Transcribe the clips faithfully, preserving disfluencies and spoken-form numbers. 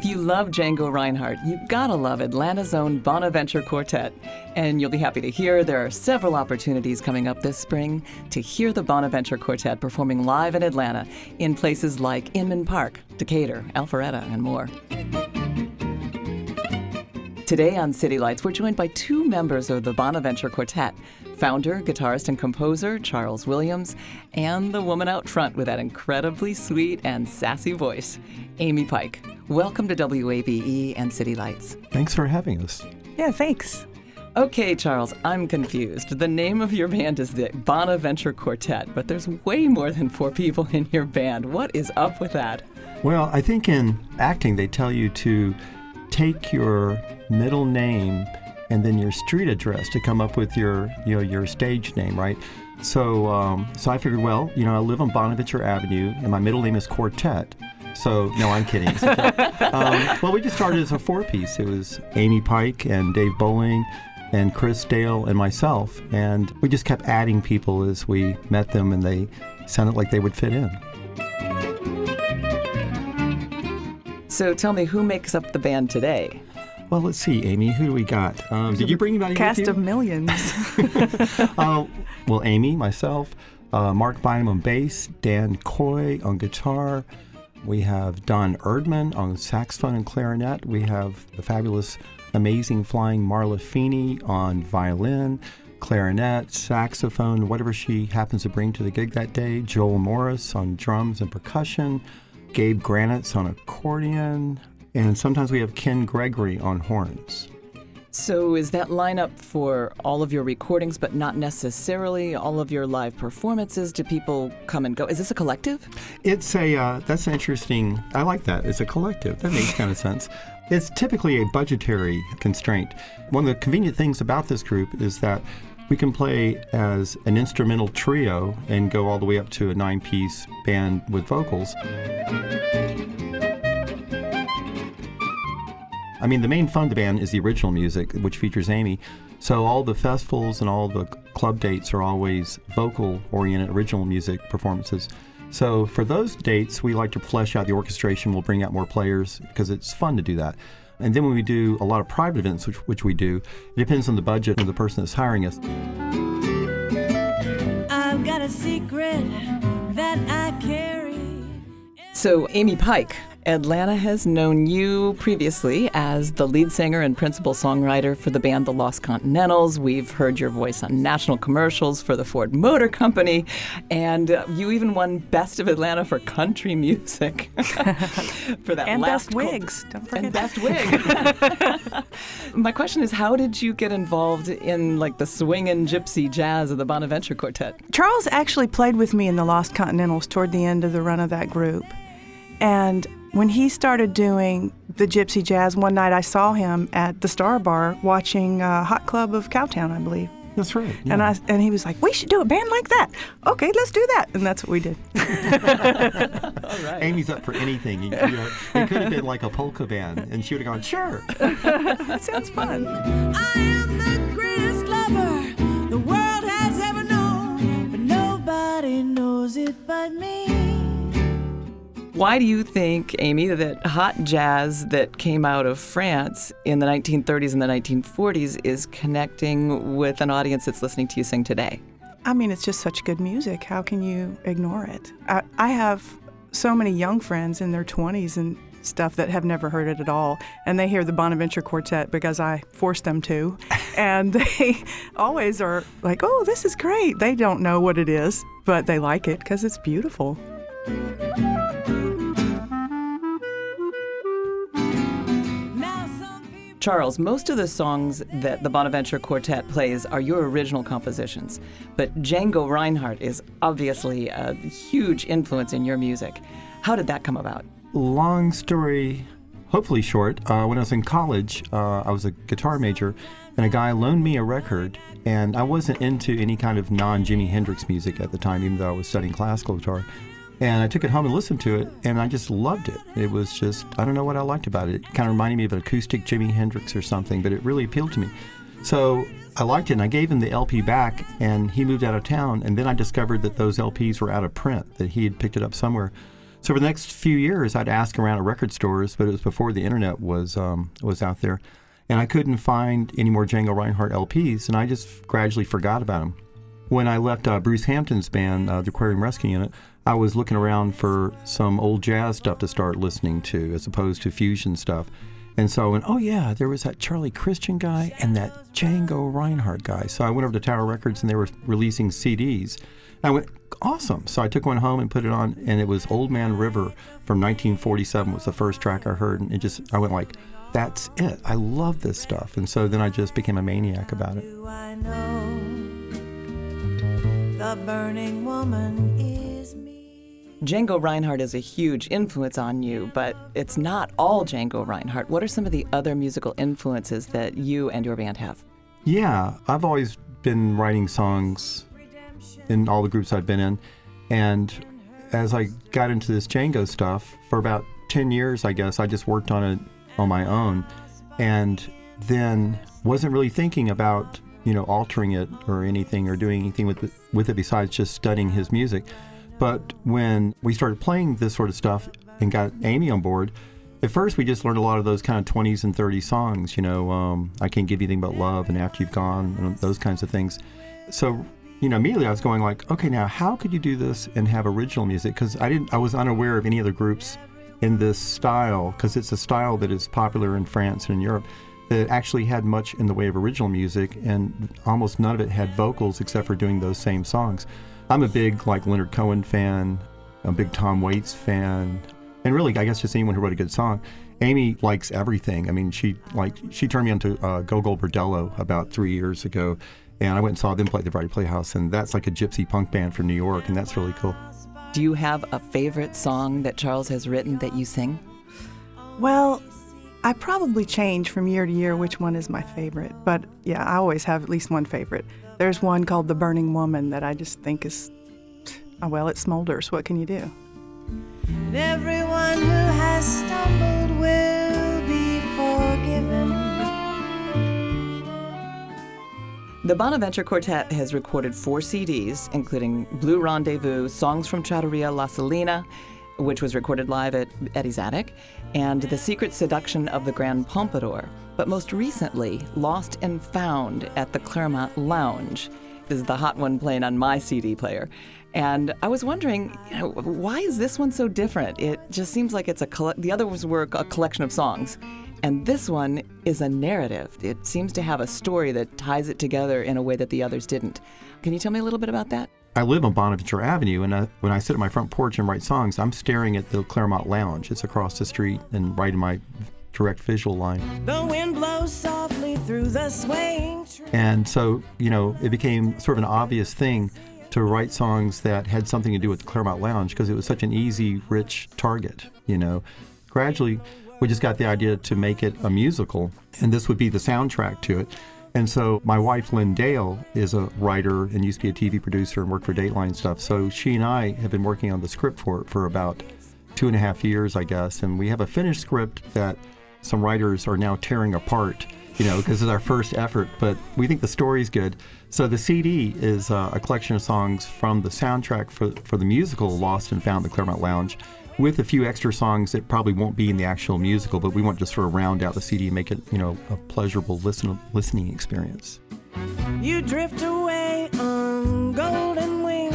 If you love Django Reinhardt, you've got to love Atlanta's own Bonaventure Quartet. And you'll be happy to hear there are several opportunities coming up this spring to hear the Bonaventure Quartet performing live in Atlanta in places like Inman Park, Decatur, Alpharetta, and more. Today on City Lights, we're joined by two members of the Bonaventure Quartet, founder, guitarist, and composer Charles Williams, and the woman out front with that incredibly sweet and sassy voice, Amy Pike. Welcome to W A B E and City Lights. Thanks for having us. Yeah, thanks. Okay, Charles, I'm confused. The name of your band is the Bonaventure Quartet, but there's way more than four people in your band. What is up with that? Well, I think in acting they tell you to take your middle name and then your street address to come up with your, you know, your stage name, right? So, um, so I figured, well, you know, I live on Bonaventure Avenue, and my middle name is Quartet. So, no, I'm kidding. um, well, we just started as a four-piece. It was Amy Pike and Dave Bowling and Chris Dale and myself, and we just kept adding people as we met them, and they sounded like they would fit in. So tell me, who makes up the band today? Well, let's see, Amy, who do we got? Um, did you bring anybody Cast with you? of millions. uh, well, Amy, myself, uh, Mark Bynum on bass, Dan Coy on guitar. We have Don Erdman on saxophone and clarinet. We have the fabulous, amazing flying Marla Feeney on violin, clarinet, saxophone, whatever she happens to bring to the gig that day. Joel Morris on drums and percussion. Gabe Granitz on accordion. And sometimes we have Ken Gregory on horns. So is that lineup for all of your recordings, but not necessarily all of your live performances? Do people come and go? Is this a collective? It's a, uh, that's an interesting, I like that. It's a collective. That makes kind of sense. It's typically a budgetary constraint. One of the convenient things about this group is that we can play as an instrumental trio and go all the way up to a nine-piece band with vocals. I mean, the main fun of the band is the original music, which features Amy. So all the festivals and all the club dates are always vocal-oriented original music performances. So for those dates, we like to flesh out the orchestration. We'll bring out more players because it's fun to do that. And then when we do a lot of private events, which, which we do, it depends on the budget of the person that's hiring us. I've got a secret that I carry. So, Amy Pike, Atlanta has known you previously as the lead singer and principal songwriter for the band The Lost Continentals. We've heard your voice on national commercials for the Ford Motor Company, and uh, you even won Best of Atlanta for country music. for that and last Best Wigs. Don't forget and that. Best Wig. My question is, how did you get involved in like the swingin' gypsy jazz of the Bonaventure Quartet? Charles actually played with me in the Lost Continentals toward the end of the run of that group. And when he started doing the gypsy jazz, one night I saw him at the Star Bar watching uh, Hot Club of Cowtown, I believe. That's right. Yeah. And I and he was like, "We should do a band like that." Okay, let's do that. And that's what we did. All right. Amy's up for anything. You know, it could have been like a polka band, and she would have gone, "Sure." That sounds fun. I am the greatest lover the world has ever known, but nobody knows it but me. Why do you think, Amy, that hot jazz that came out of France in the nineteen thirties and the nineteen forties is connecting with an audience that's listening to you sing today? I mean, it's just such good music. How can you ignore it? I, I have so many young friends in their twenties and stuff that have never heard it at all, and they hear the Bonaventure Quartet because I forced them to, and they always are like, "Oh, this is great." They don't know what it is, but they like it because it's beautiful. Charles, most of the songs that the Bonaventure Quartet plays are your original compositions, but Django Reinhardt is obviously a huge influence in your music. How did that come about? Long story, hopefully short. Uh, when I was in college, uh, I was a guitar major, and a guy loaned me a record, and I wasn't into any kind of non-Jimi Hendrix music at the time, even though I was studying classical guitar. And I took it home and listened to it, and I just loved it. It was just, I don't know what I liked about it. It kind of reminded me of an acoustic Jimi Hendrix or something, but it really appealed to me. So I liked it, and I gave him the L P back, and he moved out of town, and then I discovered that those L Ps were out of print, that he had picked it up somewhere. So for the next few years, I'd ask around at record stores, but it was before the internet was um, was out there. And I couldn't find any more Django Reinhardt L Ps, and I just gradually forgot about them. When I left uh, Bruce Hampton's band, uh, the Aquarium Rescue Unit, I was looking around for some old jazz stuff to start listening to as opposed to fusion stuff. And so I went, oh yeah, there was that Charlie Christian guy and that Django Reinhardt guy. So I went over to Tower Records and they were releasing C Ds. I went, awesome. So I took one home and put it on, and it was Old Man River from nineteen forty-seven was the first track I heard. And it just, I went like, that's it. I love this stuff. And so then I just became a maniac about it. I know the burning woman is me. Django Reinhardt is a huge influence on you, but it's not all Django Reinhardt. What are some of the other musical influences that you and your band have? Yeah, I've always been writing songs in all the groups I've been in. And as I got into this Django stuff, for about ten years, I guess, I just worked on it on my own, and then wasn't really thinking about, you know, altering it or anything or doing anything with it, with it besides just studying his music. But when we started playing this sort of stuff and got Amy on board, at first we just learned a lot of those kind of twenties and thirties songs, you know, um, I Can't Give You Anything But Love and After You've Gone, and those kinds of things. So, you know, immediately I was going like, okay, now how could you do this and have original music? Because I didn't, I was unaware of any other groups in this style, because it's a style that is popular in France and in Europe, that actually had much in the way of original music, and almost none of it had vocals except for doing those same songs. I'm a big, like, Leonard Cohen fan, a big Tom Waits fan, and really, I guess just anyone who wrote a good song. Amy likes everything. I mean, she like she turned me on to uh, Gogol Bordello about three years ago, and I went and saw them play at the Variety Playhouse, and that's like a gypsy punk band from New York, and that's really cool. Do you have a favorite song that Charles has written that you sing? Well, I probably change from year to year which one is my favorite, but yeah, I always have at least one favorite. There's one called The Burning Woman that I just think is, oh, well, it smolders. What can you do? And everyone who has stumbled will be forgiven. The Bonaventure Quartet has recorded four C Ds, including Blue Rendezvous, Songs from Trattoria La Salina, which was recorded live at Eddie's Attic, and The Secret Seduction of the Grand Pompadour. But most recently, Lost and Found at the Claremont Lounge. This is the hot one playing on my C D player. And I was wondering, you know, why is this one so different? It just seems like it's a coll- the others were a collection of songs. And this one is a narrative. It seems to have a story that ties it together in a way that the others didn't. Can you tell me a little bit about that? I live on Bonaventure Avenue, and I, when I sit at my front porch and write songs, I'm staring at the Claremont Lounge. It's across the street and right in my direct visual line. The wind blows softly through the swaying tree. And so, you know, it became sort of an obvious thing to write songs that had something to do with the Claremont Lounge because it was such an easy, rich target, you know. Gradually, we just got the idea to make it a musical, and this would be the soundtrack to it. And so my wife, Lynn Dale, is a writer and used to be a T V producer and worked for Dateline stuff. So she and I have been working on the script for it for about two and a half years, I guess. And we have a finished script that some writers are now tearing apart, you know, because it's our first effort. But we think the story's good. So the C D is uh, a collection of songs from the soundtrack for, for the musical Lost and Found at the Claremont Lounge, with a few extra songs that probably won't be in the actual musical, but we want to sort of round out the C D and make it, you know, a pleasurable listen, listening experience. You drift away on golden wings,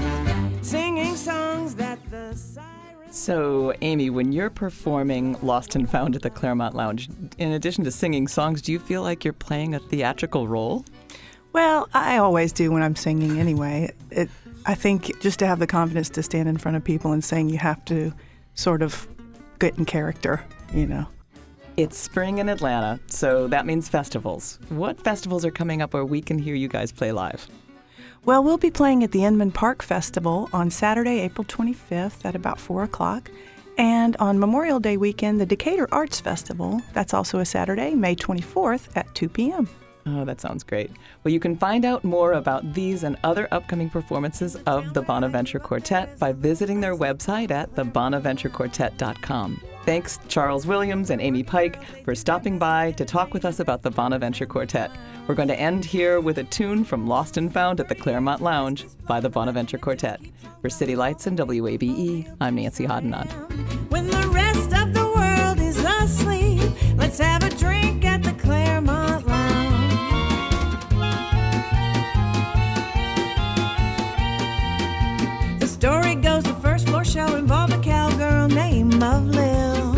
singing songs that the sirens... So, Amy, when you're performing Lost and Found at the Claremont Lounge, in addition to singing songs, do you feel like you're playing a theatrical role? Well, I always do when I'm singing anyway. It, I think just to have the confidence to stand in front of people and sing, you have to sort of get in character, you know. It's spring in Atlanta, so that means festivals. What festivals are coming up where we can hear you guys play live? Well, we'll be playing at the Inman Park Festival on Saturday, April twenty-fifth at about four o'clock. And on Memorial Day weekend, the Decatur Arts Festival, that's also a Saturday, May twenty-fourth at two p.m. Oh, that sounds great. Well, you can find out more about these and other upcoming performances of the Bonaventure Quartet by visiting their website at the bonaventure quartet dot com. Thanks Charles Williams and Amy Pike for stopping by to talk with us about the Bonaventure Quartet. We're going to end here with a tune from Lost and Found at the Claremont Lounge by the Bonaventure Quartet. For City Lights and W A B E, I'm Nancy Hoddenot. When the rest of the world is asleep, let's have a drink at the Claremont Lounge. The story goes the first floor show involved a cowgirl named of Lil.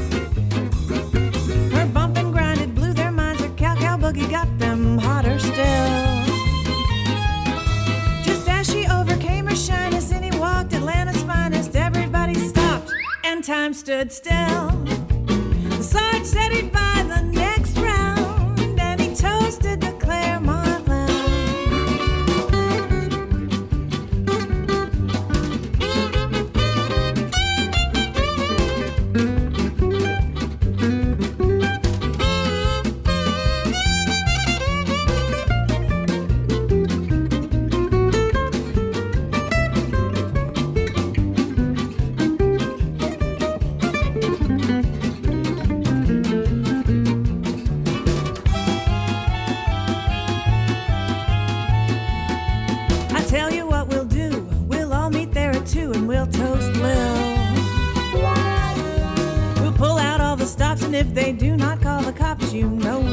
Her bump and grind, it blew their minds. Her cow cow boogie got them hotter still. Just as she overcame her shyness and he walked Atlanta's finest, everybody stopped and time stood still. The Sarge said he'd buy the next round and he toasted the Claremont Lounge. If they do not call the cops, you know